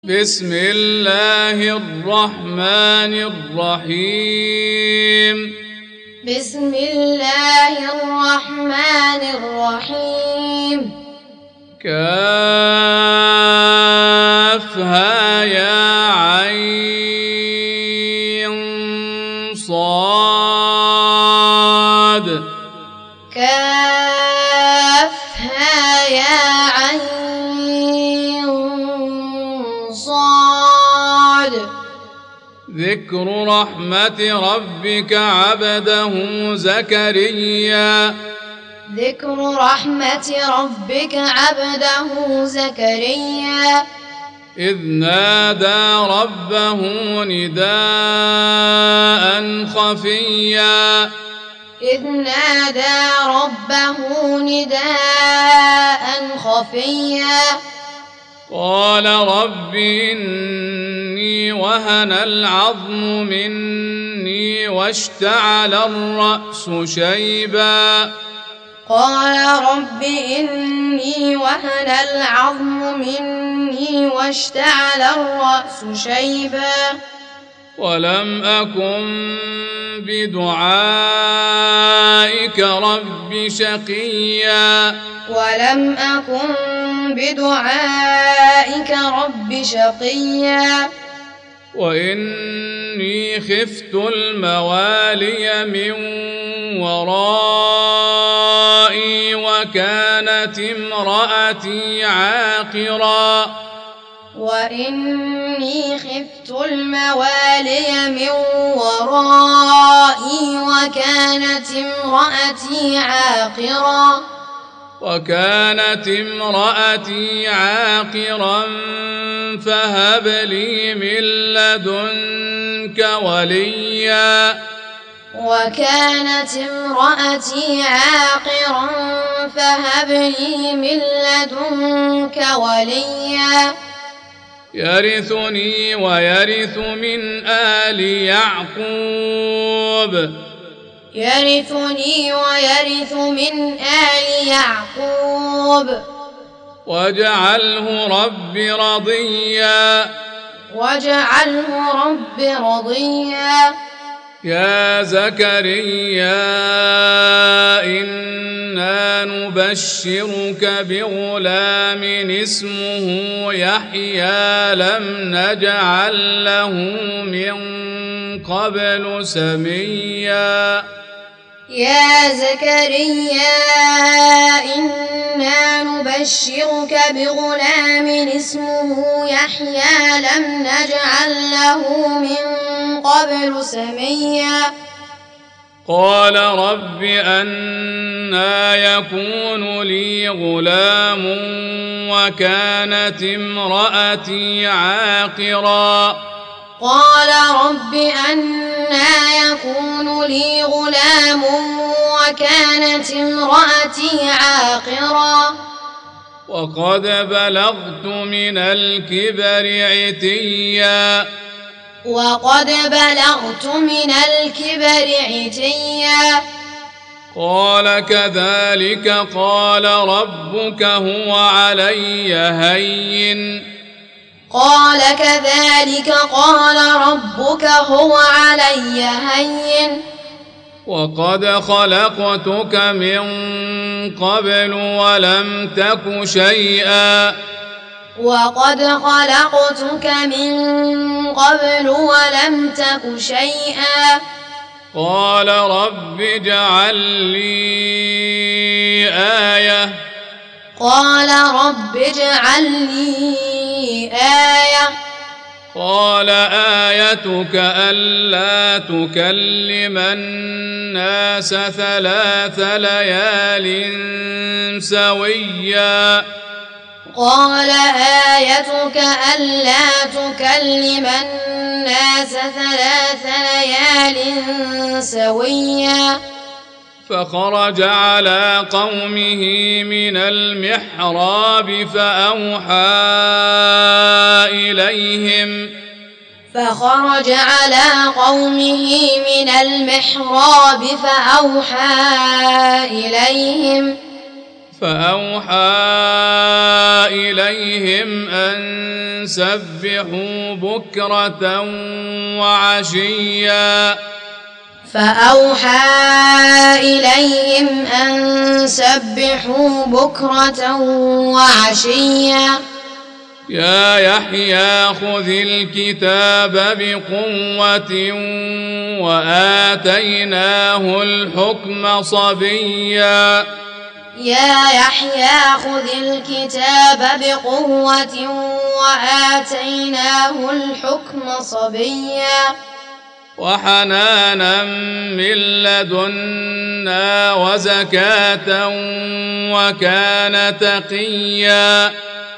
بسم الله الرحمن الرحيم بسم الله الرحمن الرحيم كافها يا عين صاد كافها يا عين صاد ذكر رحمة ربك عبده زكريا ذكر رحمة ربك عبده زكريا إذ نادى ربه نداء خفيا إذ نادى ربه نداء خفيا قال رب إني وهن العظم مني واشتعل الرأس شيبا قال رب إني وهن العظم مني واشتعل الرأس شيبا ولم أكن بدعائك رب شقيا ولم أكن بدعائك رب شقيا وإني خفت الموالي من ورائي وكانت امرأتي عاقرا وإني خفت الموالي من ورائي وكانت امرأتي عاقرا فهب لي من لدنك وليا وكانت امرأتي عاقرا فهب لي من لدنك وليا يرثني ويرث من آل يعقوب يرثني ويرث من آل يعقوب واجعله رب رضيا واجعله رب رضيا يا زكريا إنا نبشرك بغلام اسمه يحيى لم نجعل له من قبل سميا يا زكريا إنا نبشرك بغلام اسمه يحيى لم نجعل له من قبل سميا قال رب أنى يكون لي غلام وكانت امرأتي عاقرا قال رب أنى يكون لي غلام وكانت امرأتي عاقرا وقد بلغت من الكبر عتيا قال كذلك قال ربك هو علي هين وقد خلقتك من قبل ولم تك شيئا قال رب اجعل لي آية قال آيتك ألا تكلم الناس 3 ليال سويا قال آيتك ألا تكلم الناس 3 ليال سويا فخرج على قومه من المحراب فأوحى إليهم فأوحى إليهم أن سبحوا بكرة وعشيا يا يحيى خذ الكتاب بقوة وآتيناه الحكم صبيا وحنانا من لدنا وزكاة وكان تقيا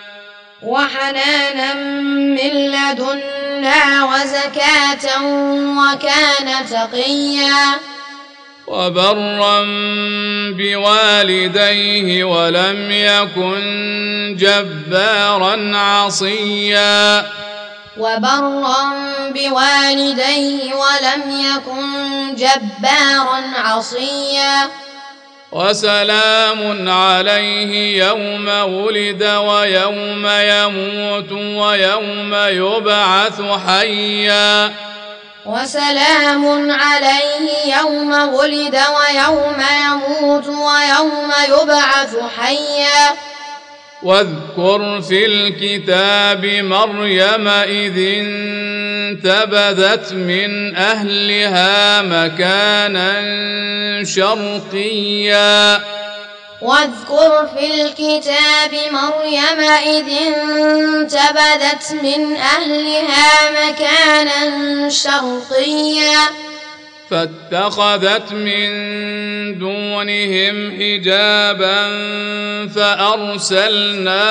وبرا بوالديه ولم يكن جبارا عصيا وسلام عليه يوم ولد ويوم يموت ويوم يبعث حيا واذكر في الكتاب مريم إذ انتبذت من أهلها مكانا شرقيا فاتخذت من دونهم حجابا فأرسلنا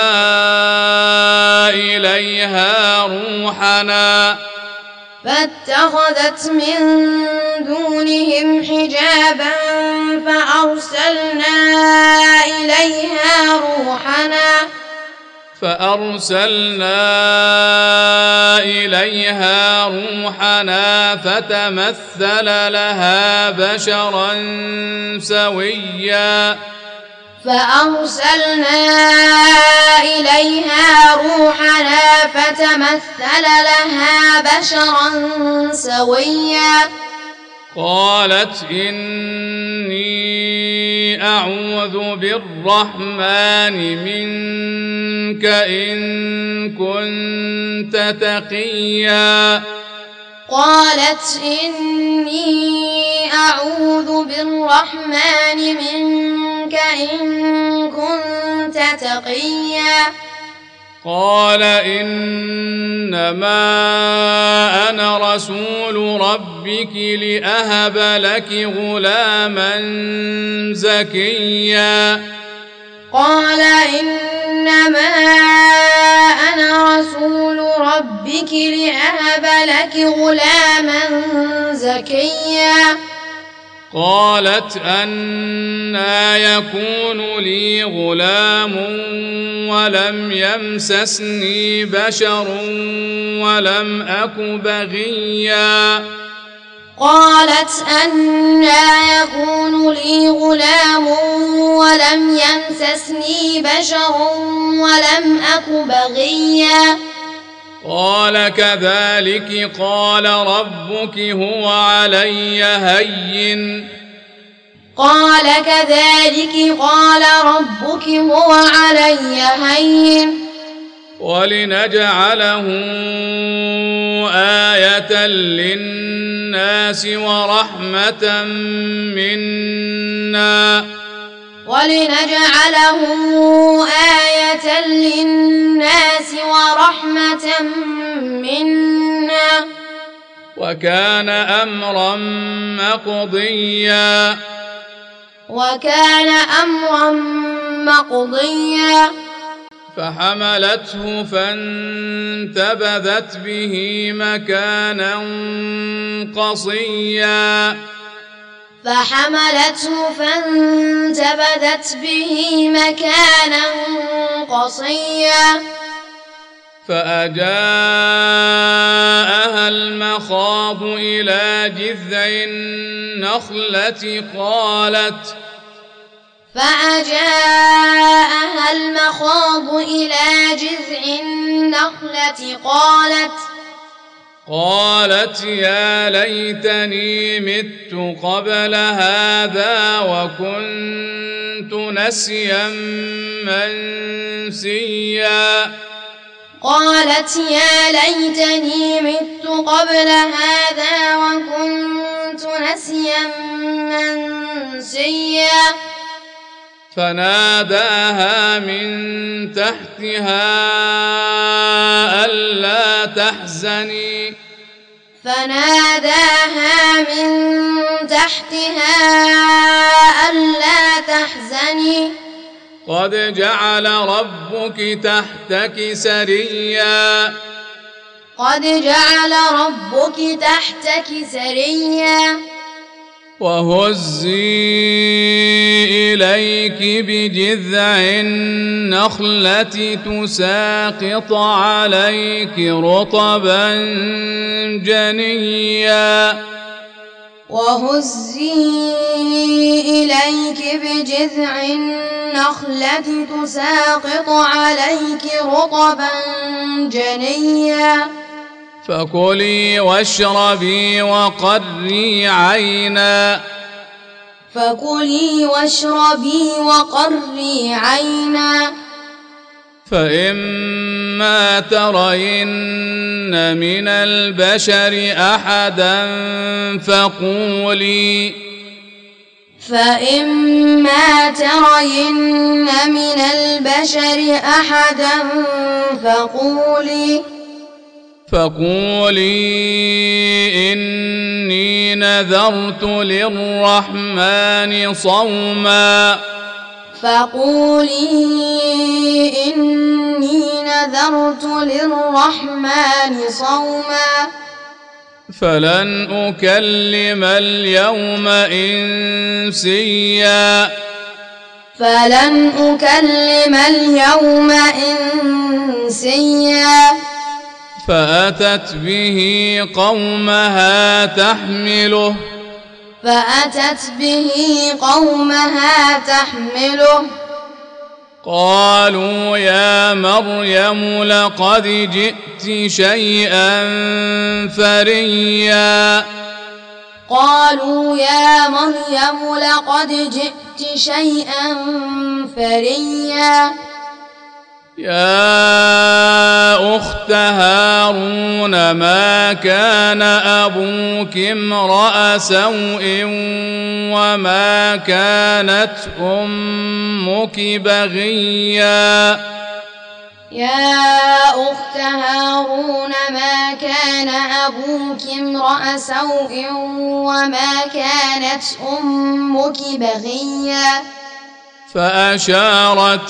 إليها روحنا فتمثل لها بشرا سويا قالت إني أعوذ بالرحمن منك إن كنت تقيا قال إنما أنا رسول ربك لأهب لك غلاما زكيا قالت أنى يكون لي غلام ولم يمسسني بشر ولم أك بغيا قال كذلك قال ربك هو علي هين ولنجعله آية للناس ورحمة منا وكان أمرا مقضيا فحملته فانتبذت به مكانا قصيا فأجاءها المخاض إلى جذع النخلة فأجاءها المخاض إلى جذع النخلة قالت يا ليتني مت قبل هذا وكنت نسيا منسيا. قالت يا ليتني مت قبل هذا وكنت نسيا منسيا. فناداها من تحتها ألا تحزني قد جعل ربك تحتك سريا وهزي إليك بجذع النخلة تساقط عليك رطبا جنيا. فكلي واشربي وقري عينا فإما ترين من البشر أحدا فقولي إني نذرت للرحمن صوما فلن أكلم اليوم إنسيا. فأتت به قومها تحمله قالوا يا مريم لقد جئت شيئا فريا. يا أخت هارون ما كان أبوك امرأ سوء وما كانت أمك بغيا. فأشارت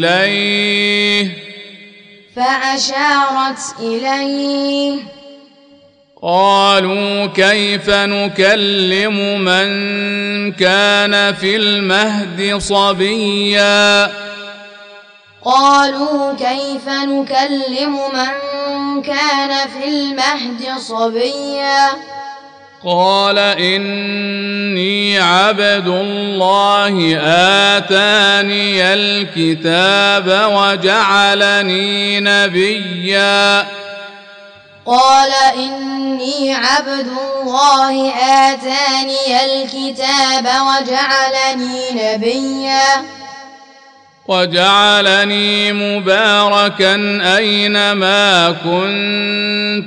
إليه قالوا كيف نكلم من كان في المهد صبيا. قال إني عبد الله آتاني الكتاب وجعلني نبيا. وجعلني مباركا أينما كنت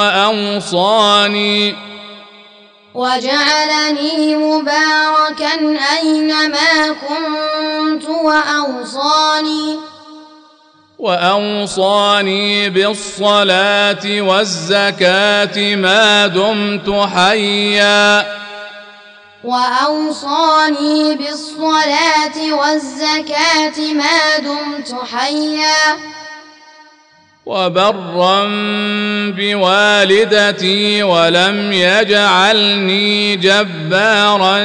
وأوصاني بالصلاة والزكاة ما دمت حيا وبرا بوالدتي ولم يجعلني جبارا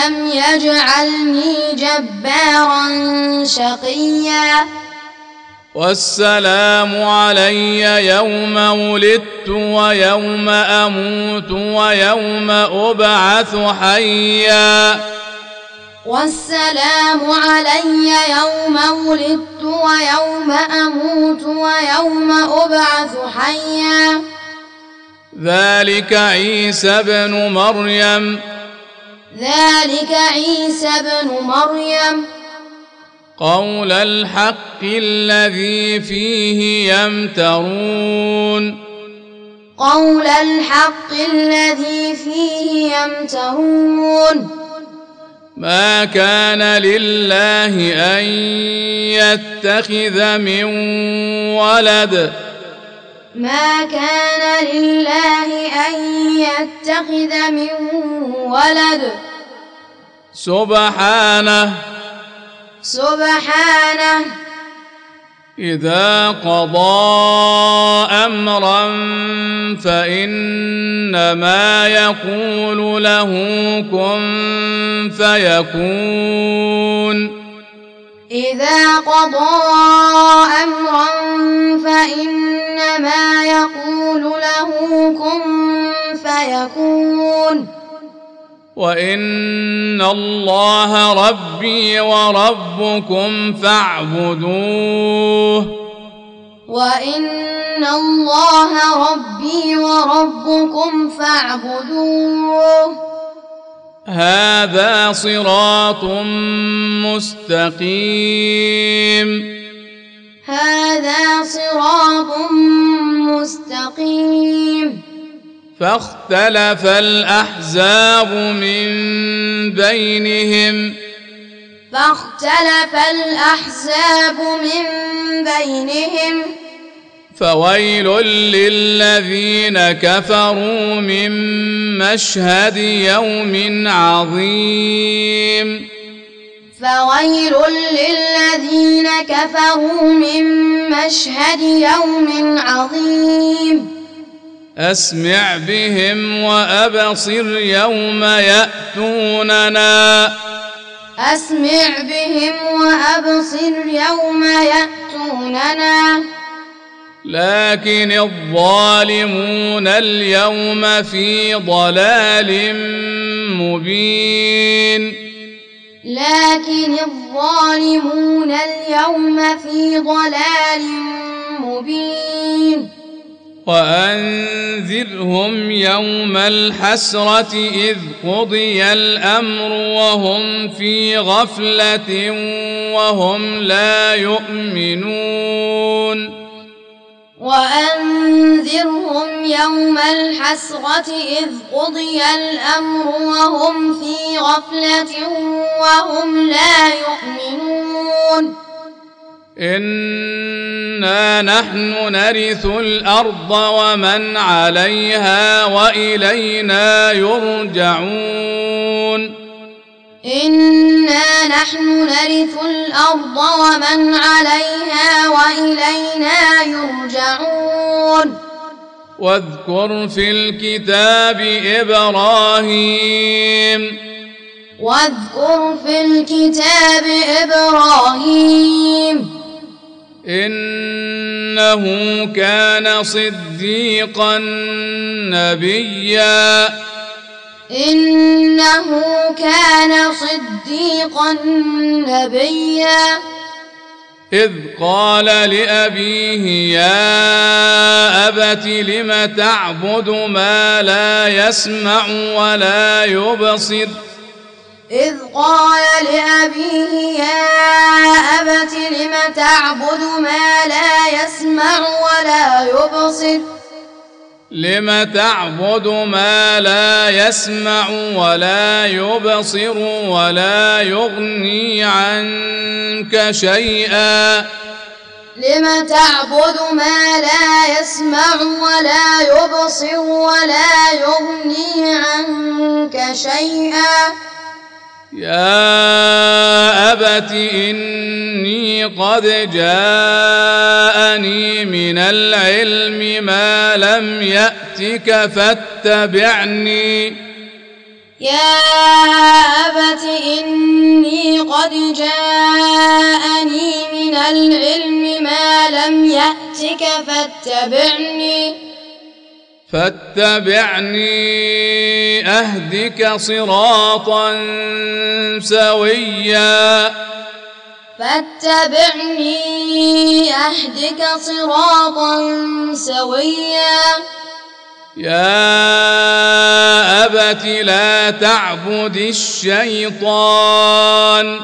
شقيا. والسلام علي يوم ولدت ويوم أموت ويوم أبعث حيا والسلام علي يوم ولدت ويوم أموت ويوم أبعث حيا ذلك عيسى بن مريم قول الحق الذي فيه يمترون ما كان لله أن يتخذ من ولد سبحانه إذا قضى أمرا فإنما يقول له كن فيكون وإن الله ربي وربكم فاعبدوه هذا صراط مستقيم فاختلف الأحزاب من بينهم فويل للذين كفروا من مشهد يوم عظيم أسمع بهم وأبصر يوم يأتوننا لكن الظالمون اليوم في ضلال مبين وأنذرهم يوم الحسرة إذ قضي الأمر وهم في غفلة وهم لا يؤمنون إنا نحن نرث الأرض ومن عليها وإلينا يرجعون واذكر في الكتاب إبراهيم إنه كان صديقا نبيا إذ قال لأبيه يا أبت لم تعبد ما لا يسمع ولا يبصر ولا يغني عنك شيئا يا أبت إني قد جاءني من العلم ما لم يأتك فاتبعني يأتك فاتبعني أهدك صراطا سويا يا أبت لا تعبد الشيطان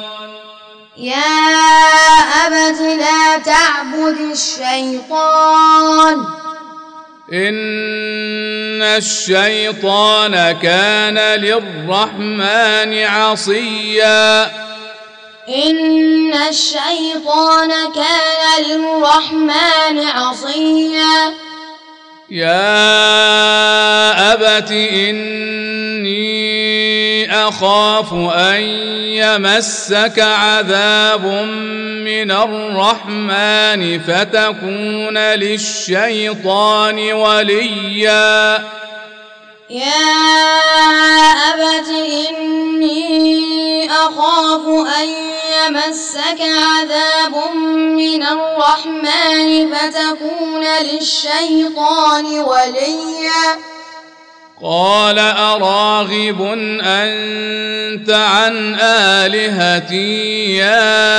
إن الشيطان كان للرحمن عصيا يا أبت إني أخاف أن يمسك عذاب من الرحمن فتكون للشيطان وليا قال أراغب أنت عن آلهتي يا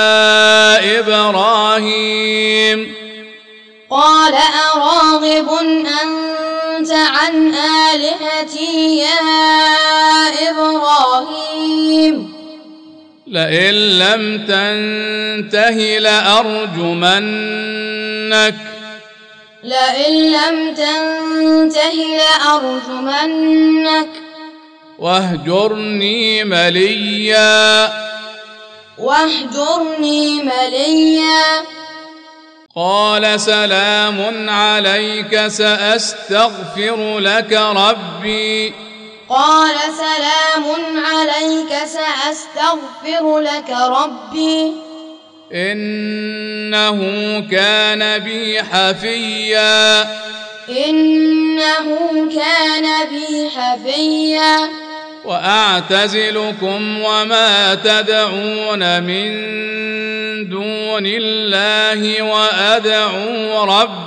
إبراهيم لئن لم تنته لأرجمنك واهجرني مليا قال سلام عليك سأستغفر لك ربي إنه كان بي حفيا وأعتزلكم وما تدعون من دون الله وأدعو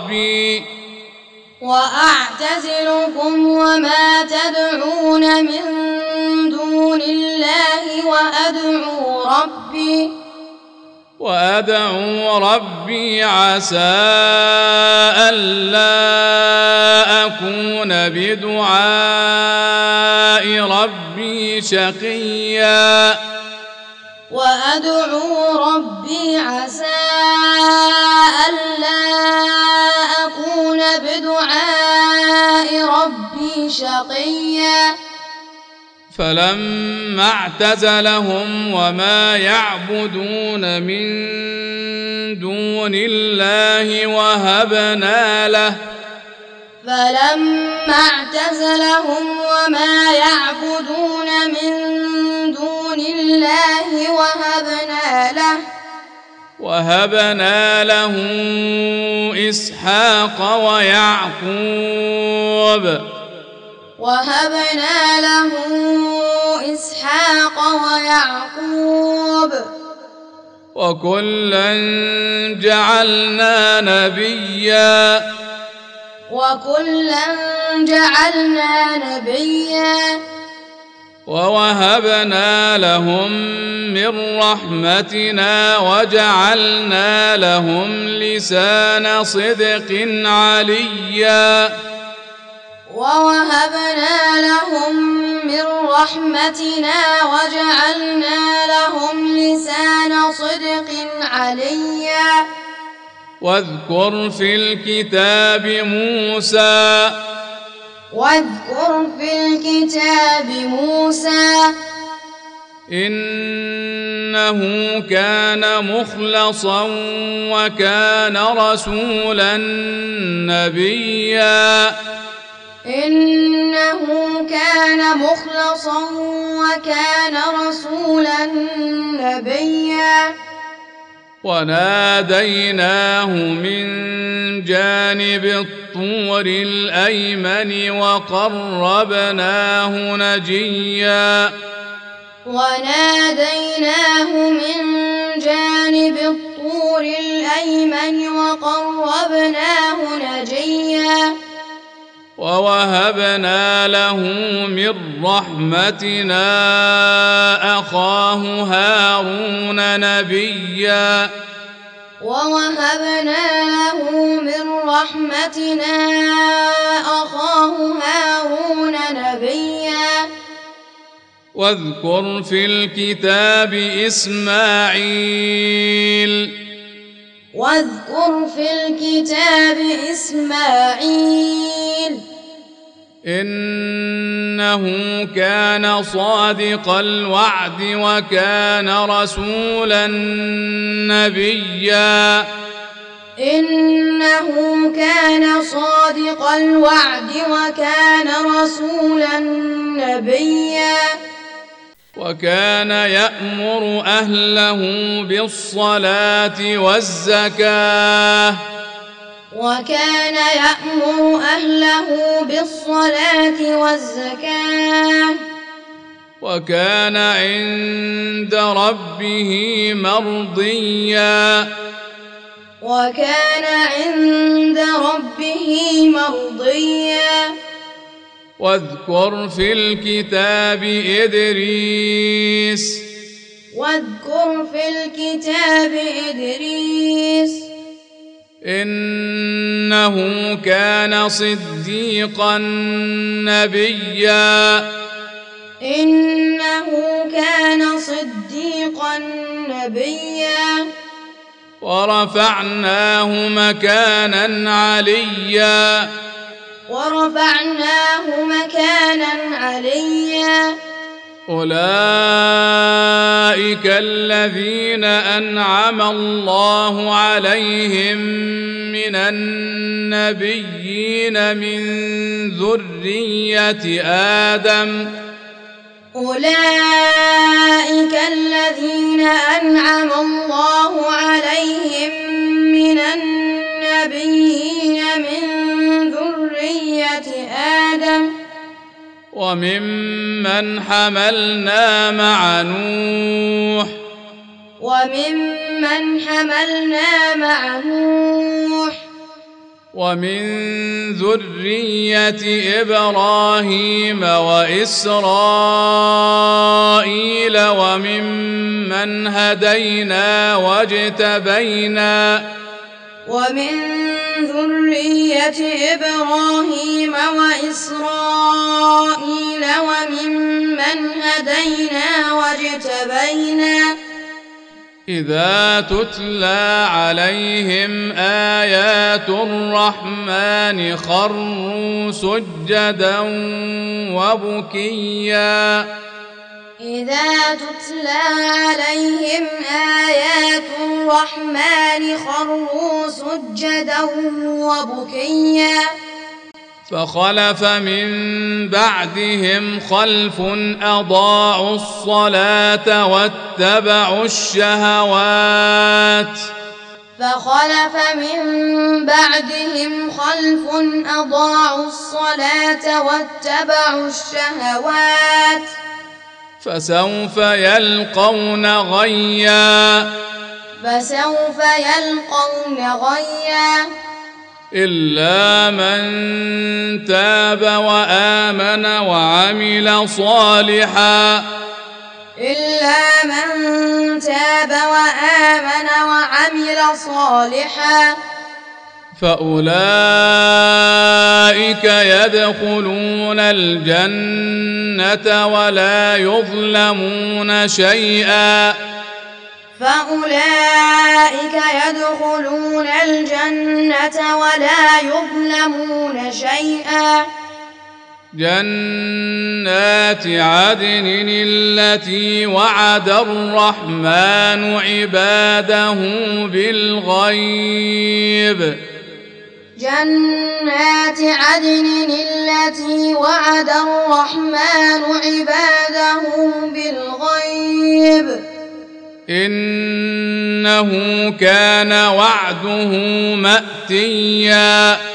ربي عسى ألا أكون بدعاء ربي شقيا فلما اعتزلهم وما يعبدون من دون الله وهبنا له إسحاق ويعقوب وكلا جعلنا نبيا ووهبنا لهم من رحمتنا وجعلنا لهم لسان صدق عليا واذكر في الكتاب موسى إنه كان مخلصا وكان رسولا نبيا وناديناه من جانب الطور الأيمن وقربناه نجيا الأيمن وقربناه نجيا ووهبنا له من رحمتنا أخاه هارون نبيا ووهبنا له من رحمتنا أخاه هارون نبيا واذكر في الكتاب إسماعيل واذكر في الكتاب إسماعيل إنه كان صادق الوعد وكان رسولا نبيا إنه كان صادق الوعد وكان رسولا نبيا وكان يأمر أهله بالصلاة والزكاة وكان يأمر أهله بالصلاة والزكاة وكان عند ربه مرضيا وكان عند ربه مرضيا واذكر في الكتاب إدريس واذكر في الكتاب إدريس إنه كان صديقا نبيا إنه كان صديقا نبيا ورفعناه مكانا عليا ورفعناه مكانا عليا أولئك الذين أنعم الله عليهم من النبيين من ذرية آدم أولئك الذين أنعم الله عليهم من النبيين من ذرية آدم وممن حملنا مع نوح ومن ذرية إبراهيم وإسرائيل وممن هدينا واجتبينا ومن ذرية إبراهيم وإسرائيل وممن هدينا واجتبينا إذا تتلى عليهم آيات الرحمن خروا سجدا وبكيا إذا تتلى عليهم آيات الرحمن خروا سجدا وبكيا فخلف من بعدهم خلف أضاعوا الصلاة واتبعوا الشهوات واتبعوا الشهوات فسوف يلقون غيا إلا من تاب وآمن وعمل صالحا فأولئك يدخلون الجنة ولا يظلمون شيئا جنات عدن التي وعد الرحمن عباده بالغيب إنه كان وعده مأتيا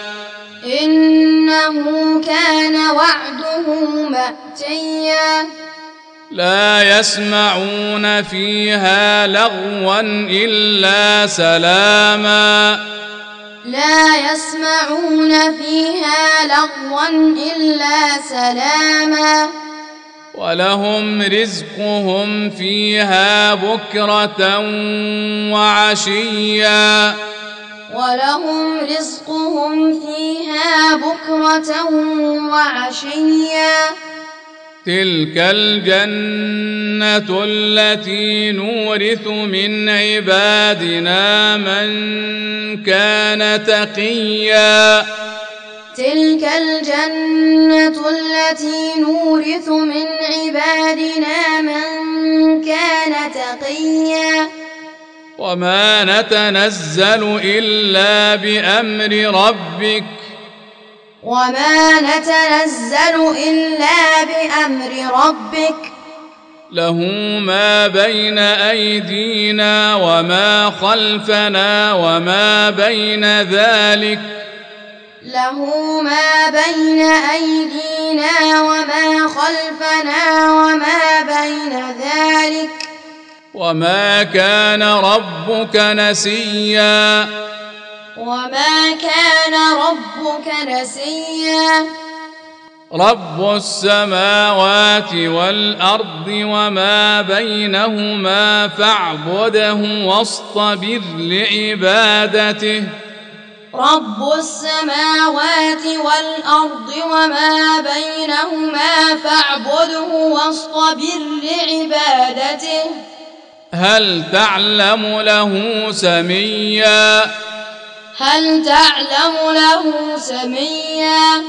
لا يسمعون فيها لغوا إلا سلاما لا يسمعون فيها لغوا إلا سلاما ولهم رزقهم فيها بكرة وعشيا ولهم رزقهم فيها بكرة وعشيا تلك الجنة التي نورث من عبادنا من كان تقيا تلك الجنة التي نورث من عبادنا من كان تقيا وما نتنزل إلا بأمر ربك وما نتنزل إلا بأمر ربك له ما بين أيدينا وما خلفنا وما بين ذلك له ما بين أيدينا وما خلفنا وما بين ذلك وما كان ربك نسيا وما كان ربك نسيا رب السماوات والأرض وما بينهما فاعبده واصطبر لعبادته رب السماوات والأرض وما بينهما فاعبده واصطبر لعبادته هل تعلم له سميا هل تعلم له سميا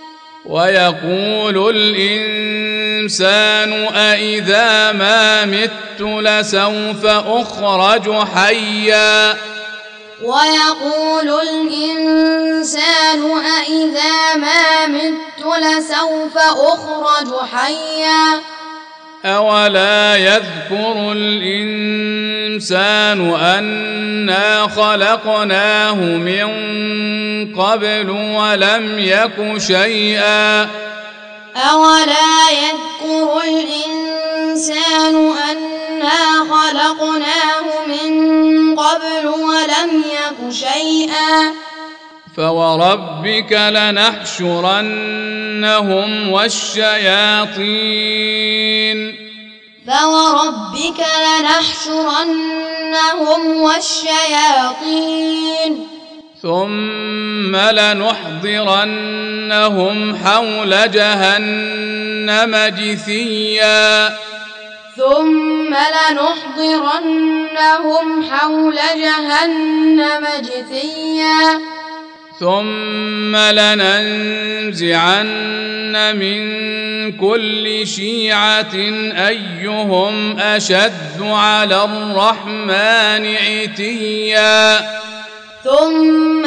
ويقول الإنسان أإذا ما مت لسوف أخرج حيا ويقول الإنسان أإذا ما مت لسوف أخرج حيا أولا يذكر الإنسان أنا خلقناه من قبل ولم يك شيئا أولا يذكر الإنسان أنا خلقناه من قبل ولم يك شيئا فوربك لنحشرنهم والشياطين فوربك لنحشرنهم والشياطين ثم لنحضرنهم حول جهنم جثيا ثم لنحضرنهم حول جهنم جثيا ثم لننزعن من كل شيعة أيهم أشد على الرحمن عتيا ثم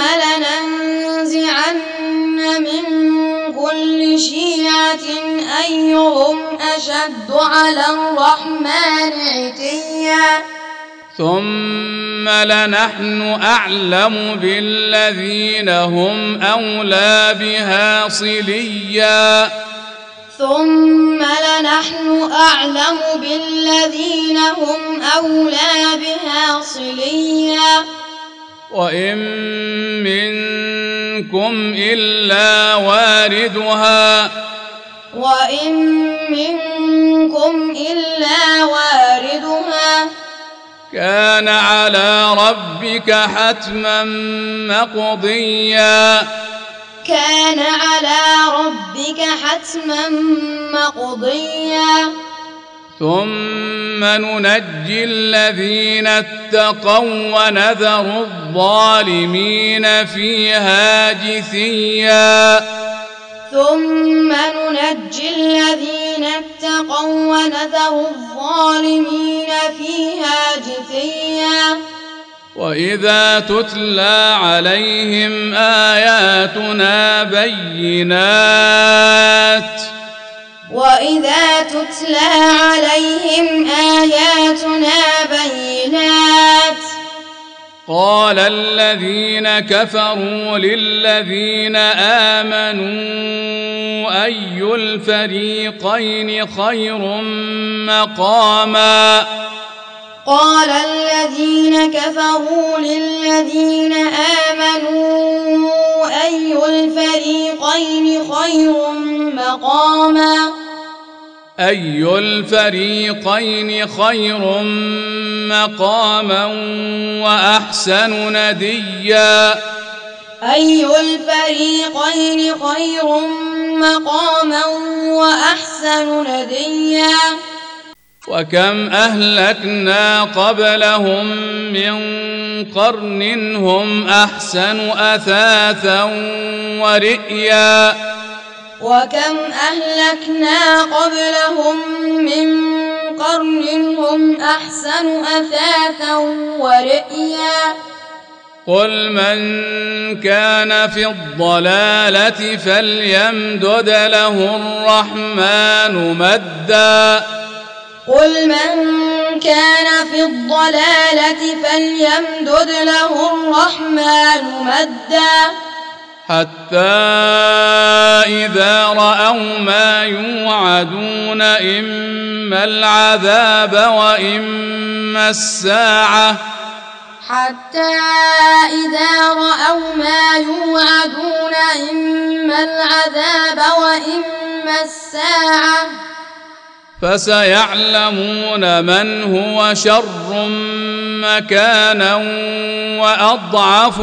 لننزعن من كل شيعة أيهم أشد على الرحمن عتيا ثم لنحن أعلم بالذين هم أولى بها صليا ثم لنحن أعلم بالذين هم أولى بها صليا وإن منكم إلا واردها وإن منكم إلا واردها كان على ربك حتما مقضيا كان على ربك حتما مقضيا ثم ننجي الذين اتقوا ونذر الظالمين فيها جثيا ثم ننجي الذين اتقوا ونذر الظالمين فيها جثيا وإذا تتلى عليهم آياتنا بينات وإذا تتلى عليهم آياتنا بينات قال الذين كفروا للذين آمنوا أي الفريقين خير مقاما قال الذين كفروا للذين آمنوا أي الفريقين خير مقاما أي الفريقين خير مقاما وأحسن نديا أي الفريقين خير مقاما وأحسن نديا وكم أهلكنا قبلهم من قرن هم أحسن أثاثا ورئيا وكم أهلكنا قبلهم من قرن هم أحسن أثاثا ورئيا قل من كان في الضلالة فليمدد له الرحمن مدا قل من كان في الضلالة فليمدد له الرحمن مدا حتى إذا رأوا ما يوعدون إما العذاب وإما الساعة حتى إذا رأوا ما يوعدون إما العذاب وإما الساعة فسيعلمون من هو شر مكانا وأضعف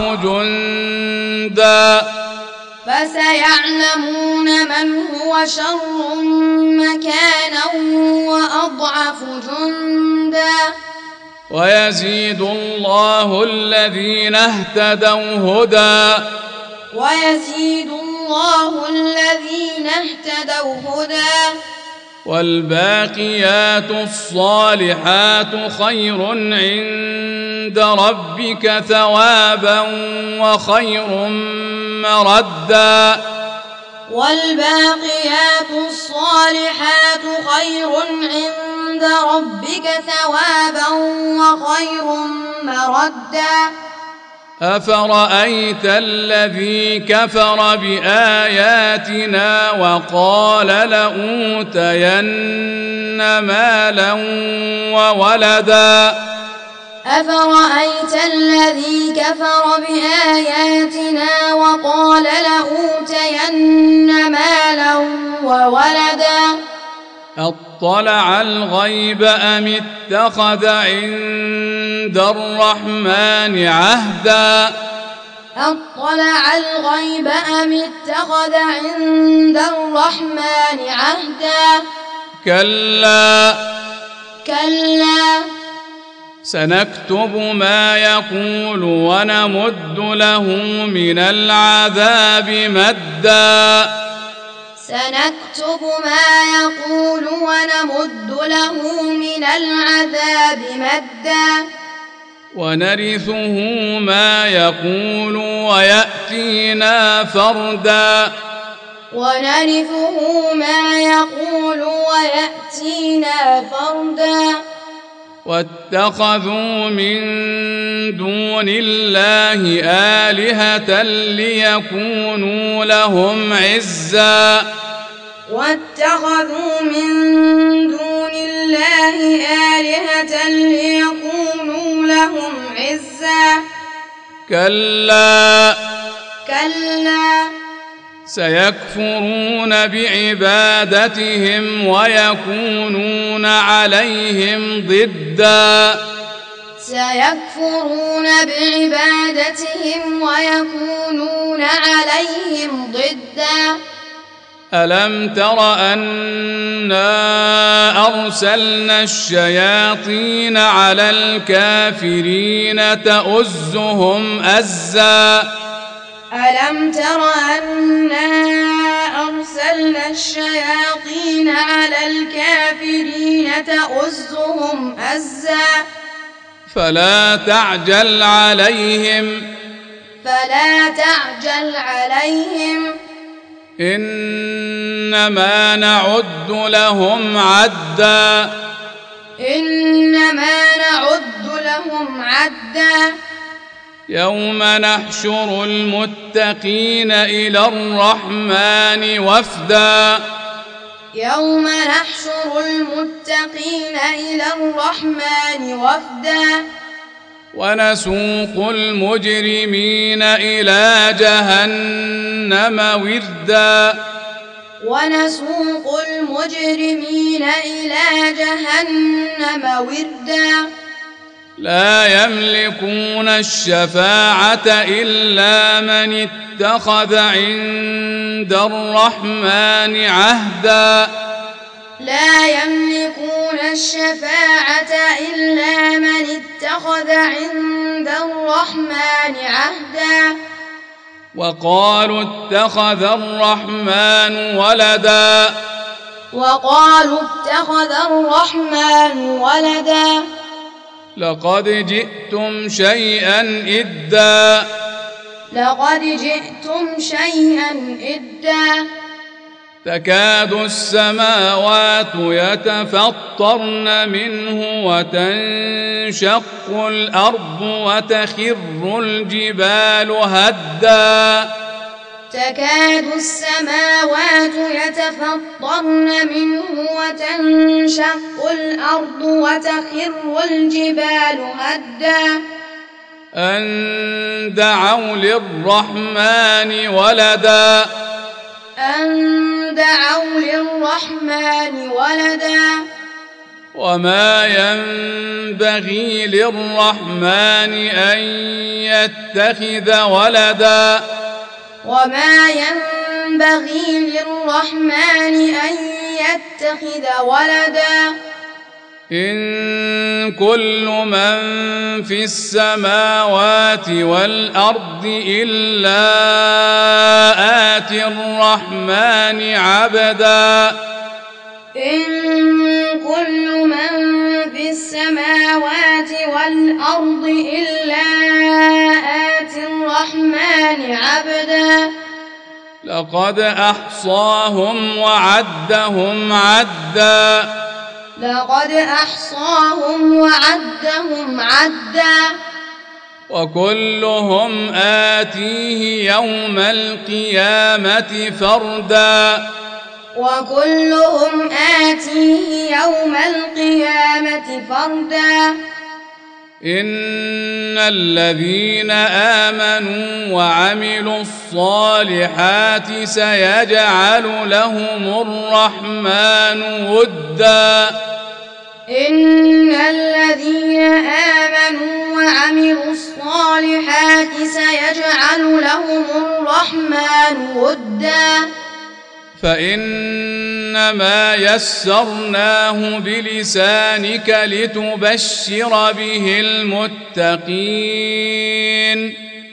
جندا فسيعلمون من هو شر مكانا وأضعف جندا ويزيد الله الذين اهتدوا هدى ويزيد الله الذين اهتدوا هدى والباقيات الصالحات خير عند ربك ثوابا وخير مردا والباقيات الصالحات خير عند ربك ثوابا وخير مردا أفرأيت الذي كفر بآياتنا وقال لأوتين مالا وولدا أفرأيت الذي كفر بآياتنا وقال لأوتين مالا وولدا أطلع الغيب أم اتخذ عند الرحمن عهدا أطلع الغيب أم اتخذ عند الرحمن عهدا كلا سنكتب ما يقول ونمد له من العذاب مدا سنكتب ما يقول ونمد له من العذاب مدا ونرثه ما يقول ويأتينا فردا ونرثه ما يقول ويأتينا فردا واتخذوا من دون الله آلهة ليكونوا لهم عزا واتخذوا من دون الله آلهة ليكونوا لهم عزا كلا سيكفرون بعبادتهم ويكونون عليهم ضدا سيكفرون بعبادتهم ويكونون عليهم ضدا ألم تر أنا أرسلنا الشياطين على الكافرين تؤزهم أزا ألم تر أنا أرسلنا الشياطين على الكافرين تؤزهم أزا فلا تعجل عليهم إنما نعد لهم عدا يوم نحشر المتقين إلى الرحمن وفدا يوم نحشر المتقين إلى الرحمن وفدا ونسوق المجرمين إلى جهنم وردا ونسوق المجرمين إلى جهنم وردا لا يملكون الشفاعة إلا من اتخذ عند الرحمن عهدا لا يملكون الشفاعة إلا من اتخذ عند الرحمن عهدا وقالوا اتخذ الرحمن ولدا وقالوا اتخذ الرحمن ولدا لقد جئتم شيئا إدا لقد جئتم شيئا إدا تكاد السماوات يتفطرن منه وتنشق الأرض وتخر الجبال هدا تكاد السماوات يتفطرن منه وتنشق الأرض وتخر الجبال هدا أن دعوا للرحمن ولدا أن دعوا للرحمن ولدا وما ينبغي للرحمن أن يتخذ ولدا وما ينبغي للرحمن أن يتخذ ولدا إن كل من في السماوات والأرض إلا آتي الرحمن عبدا إن كل من في السماوات والأرض إلا آتي الرحمن عبدا لقد أحصاهم وعدهم عدا لقد أحصاهم وعدهم عدا وكلهم آتيه يوم القيامة فردا وكلهم آتيه يوم القيامة فردا إن الذين آمنوا وعملوا الصالحات سيجعل لهم الرحمن ودا إن الذين آمنوا وعملوا الصالحات سيجعل لهم الرحمن ودا فإنما يسرناه بلسانك لتبشر به المتقين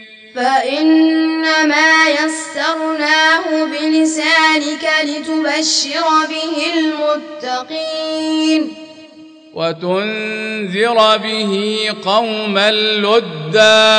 فإنما يسرناه بلسانك لتبشر به المتقين وتنذر به قوما لدا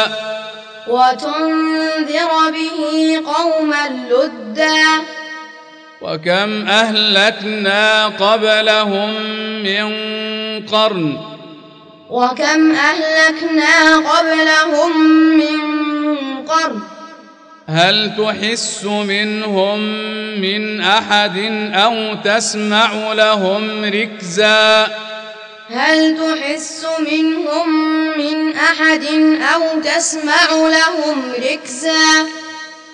وتنذر به قوما لدا وكم أهلكنا قبلهم من قرن وكم أهلكنا قبلهم من قرن هل تحس منهم من أحد أو تسمع لهم ركزا هل تحس منهم من أحد أو تسمع لهم ركزا